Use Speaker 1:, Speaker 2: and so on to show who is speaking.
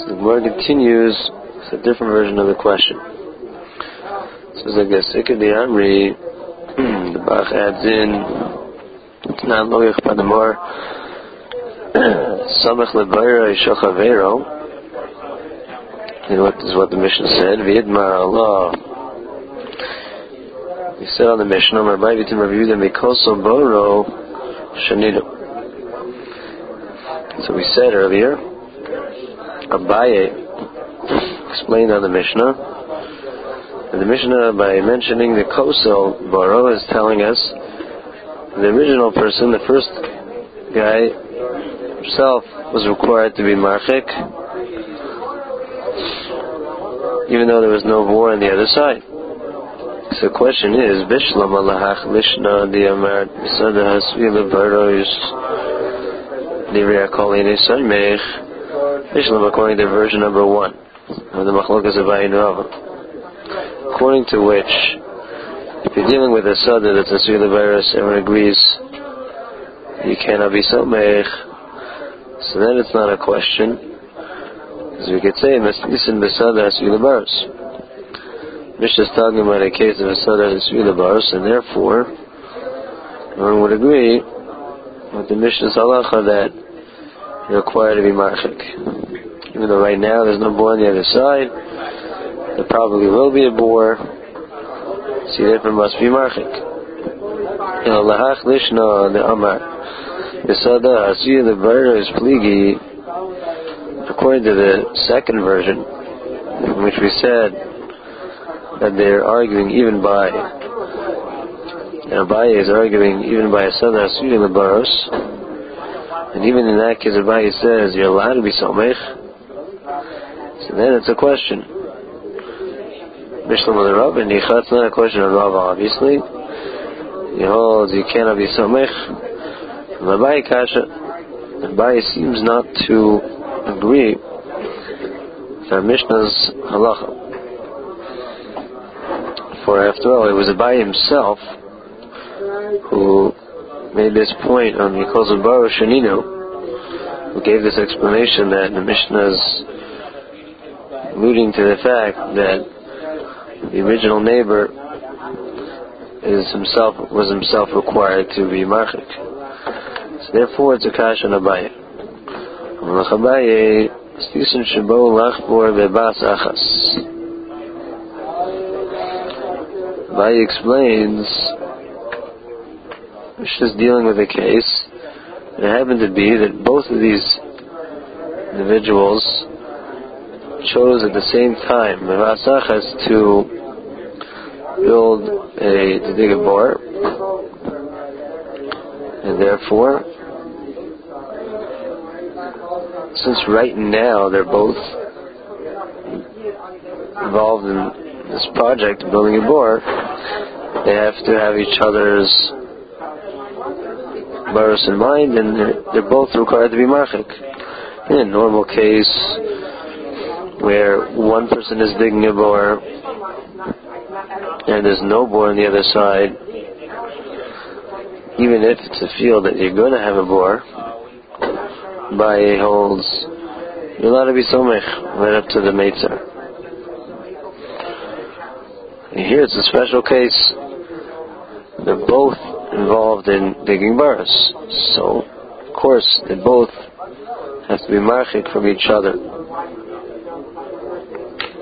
Speaker 1: So the Gemara continues with a different version of the question. It says, I guess, it could be Amri, the Bach adds in, it's not Loyach Padamor, Samach Lebayra Ishoch and what is what the Mishnah said, V'yidmar Allah. He said on the Mishnah, Marbai Vitim Rav Mikoso Boro Shanidu. So we said earlier, Abaye explained on the Mishnah, and the Mishnah, by mentioning the Koso Boro, is telling us the original person, the first guy himself, was required to be marchik, even though there was no bore on the other side. So the question is, Bishlam Allahach Lishna Diamar Bisada Hasvi Levarois Nivria Kolini Saimech Bishlam, according to version number 1 of the Machlokas of Ayin Rava, according to which, if you're dealing with a Sada that's Hasvi Levarois, everyone agrees you cannot be Saimech, so then it's not a question. As we could say, Nisan Besada Hasvi Levarois. Mishnah is talking about a case of Asada Hasvi Levarois, and therefore everyone would agree with the Mishnah's halacha that you're required to be marchik. Even though right now there's no bore on the other side, there probably will be a bore, so you therefore must be marchik. Lahach Lishna the Amar Asada Hasvi Levarois Pligi. According to the second version, in which we said that they're arguing even by, and Abaye is arguing even by Asada Hasvi Levarois, and even in that case Abaye says you're allowed to be Somech, so then it's a question. Mishlam of the Rav and Yicha, it's not a question of Rav, obviously. He holds you cannot be Somech. From Abaye Kasha, Abaye seems not to agree with our Mishnah's halacha. For after all, it was Abaye himself who made this point on Yikozo Baro Shaninu, who gave this explanation that the Mishnah is alluding to the fact that the original neighbor was himself required to be marchik. So therefore it's a kasha on Abaye. Abaye explains, just dealing with a case, it happened to be that both of these individuals chose at the same time to dig a bore, and therefore, since right now they're both involved in this project of building a bore, they have to have each other's baros in mind, and they're both required to be marchik. In a normal case, where one person is digging a bore and there's no bore on the other side, even if it's a field that you're going to have a bore, Abaye holds you're allowed to be somech right up to the meitzar. And here it's a special case. They're both involved in digging baros, so of course they both have to be marchik from each other.